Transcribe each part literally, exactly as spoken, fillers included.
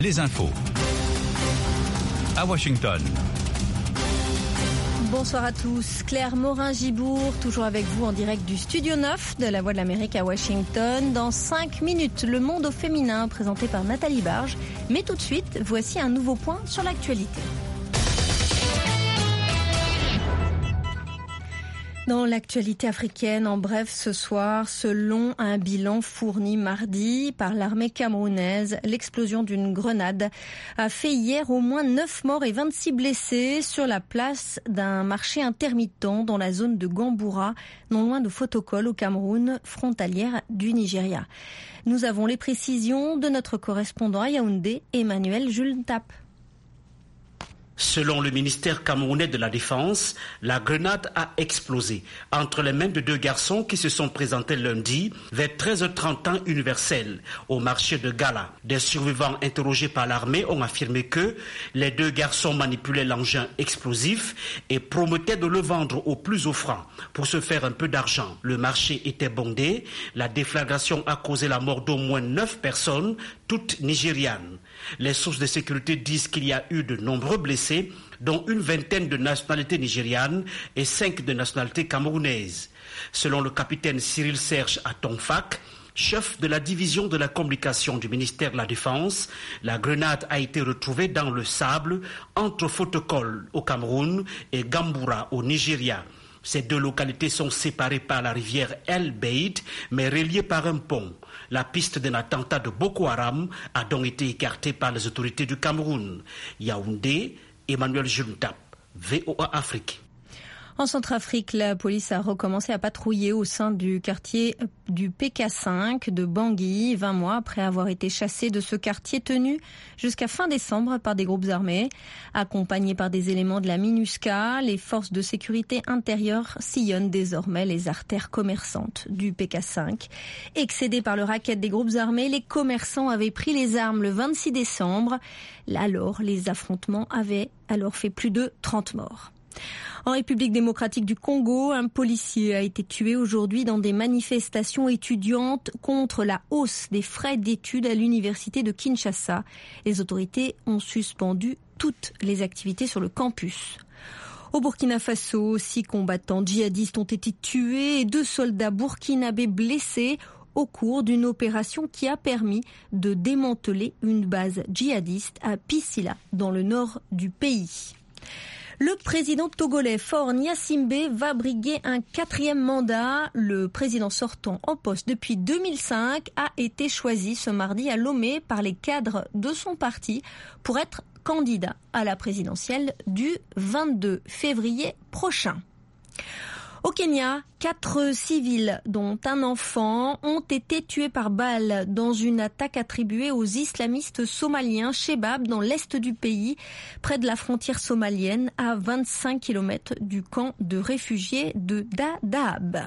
Les infos. À Washington. Bonsoir à tous. Claire Morin-Gibourg, toujours avec vous en direct du Studio neuf de la Voix de l'Amérique à Washington. Dans cinq minutes, le monde au féminin présenté par Nathalie Barge. Mais tout de suite, voici un nouveau point sur l'actualité. Dans l'actualité africaine, en bref, ce soir, selon un bilan fourni mardi par l'armée camerounaise, l'explosion d'une grenade a fait hier au moins neuf morts et vingt-six blessés sur la place d'un marché intermittent dans la zone de Gamboura, non loin de Fotokol au Cameroun, frontalière du Nigeria. Nous avons les précisions de notre correspondant à Yaoundé, Emmanuel Jultap. Selon le ministère camerounais de la Défense, la grenade a explosé entre les mains de deux garçons qui se sont présentés lundi vers treize heures trente temps universel au marché de Gala. Des survivants interrogés par l'armée ont affirmé que les deux garçons manipulaient l'engin explosif et promettaient de le vendre au plus offrant pour se faire un peu d'argent. Le marché était bondé. La déflagration a causé la mort d'au moins neuf personnes, toutes nigérianes. Les sources de sécurité disent qu'il y a eu de nombreux blessés, dont une vingtaine de nationalités nigérianes et cinq de nationalités camerounaises. Selon le capitaine Cyril Serge Atonfak, chef de la division de la communication du ministère de la Défense, la grenade a été retrouvée dans le sable entre Fotokol au Cameroun et Gamboura au Nigeria. Ces deux localités sont séparées par la rivière El Beid, mais reliées par un pont. La piste d'un attentat de Boko Haram a donc été écartée par les autorités du Cameroun. Yaoundé, Emmanuel Jultap, V O A Afrique. En Centrafrique, la police a recommencé à patrouiller au sein du quartier du P K cinq de Bangui, vingt mois après avoir été chassé de ce quartier tenu jusqu'à fin décembre par des groupes armés. Accompagnés par des éléments de la MINUSCA, les forces de sécurité intérieure sillonnent désormais les artères commerçantes du P K cinq. Excédés par le racket des groupes armés, les commerçants avaient pris les armes le vingt-six décembre. Alors, les affrontements avaient alors fait plus de trente morts. En République démocratique du Congo, un policier a été tué aujourd'hui dans des manifestations étudiantes contre la hausse des frais d'études à l'université de Kinshasa. Les autorités ont suspendu toutes les activités sur le campus. Au Burkina Faso, six combattants djihadistes ont été tués et deux soldats burkinabés blessés au cours d'une opération qui a permis de démanteler une base djihadiste à Pisila, dans le nord du pays. Le président togolais Faure Gnassingbé va briguer un quatrième mandat. Le président sortant en poste depuis deux mille cinq a été choisi ce mardi à Lomé par les cadres de son parti pour être candidat à la présidentielle du vingt-deux février prochain. Au Kenya, quatre civils, dont un enfant, ont été tués par balle dans une attaque attribuée aux islamistes somaliens Shebab dans l'est du pays, près de la frontière somalienne, à vingt-cinq kilomètres du camp de réfugiés de Dadaab.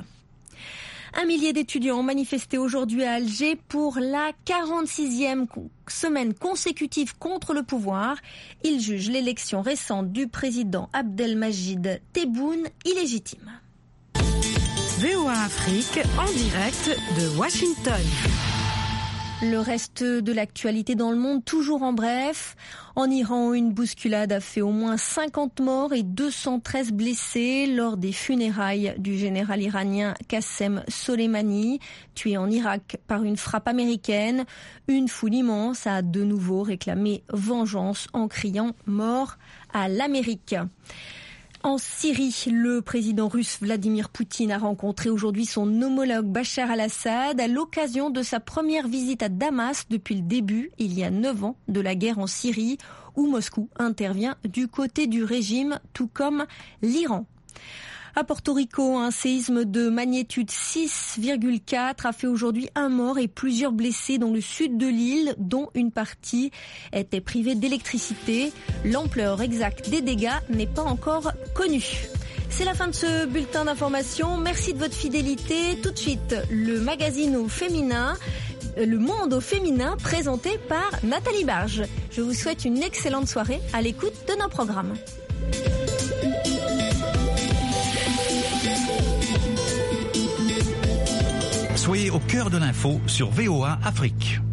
Un millier d'étudiants ont manifesté aujourd'hui à Alger pour la quarante-sixième semaine consécutive contre le pouvoir. Ils jugent l'élection récente du président Abdelmajid Tebboune illégitime. V O A Afrique en direct de Washington. Le reste de l'actualité dans le monde, toujours en bref. En Iran, une bousculade a fait au moins cinquante morts et deux cent treize blessés lors des funérailles du général iranien Qassem Soleimani, tué en Irak par une frappe américaine. Une foule immense a de nouveau réclamé vengeance en criant « Mort à l'Amérique ». En Syrie, le président russe Vladimir Poutine a rencontré aujourd'hui son homologue Bachar al-Assad à l'occasion de sa première visite à Damas depuis le début, il y a neuf ans, de la guerre en Syrie, où Moscou intervient du côté du régime, tout comme l'Iran. À Porto Rico, un séisme de magnitude six virgule quatre a fait aujourd'hui un mort et plusieurs blessés dans le sud de l'île, dont une partie était privée d'électricité. L'ampleur exacte des dégâts n'est pas encore connue. C'est la fin de ce bulletin d'information. Merci de votre fidélité. Tout de suite, le magazine au féminin, Le Monde au féminin, présenté par Nathalie Barge. Je vous souhaite une excellente soirée à l'écoute de nos programmes. Soyez au cœur de l'info sur V O A Afrique.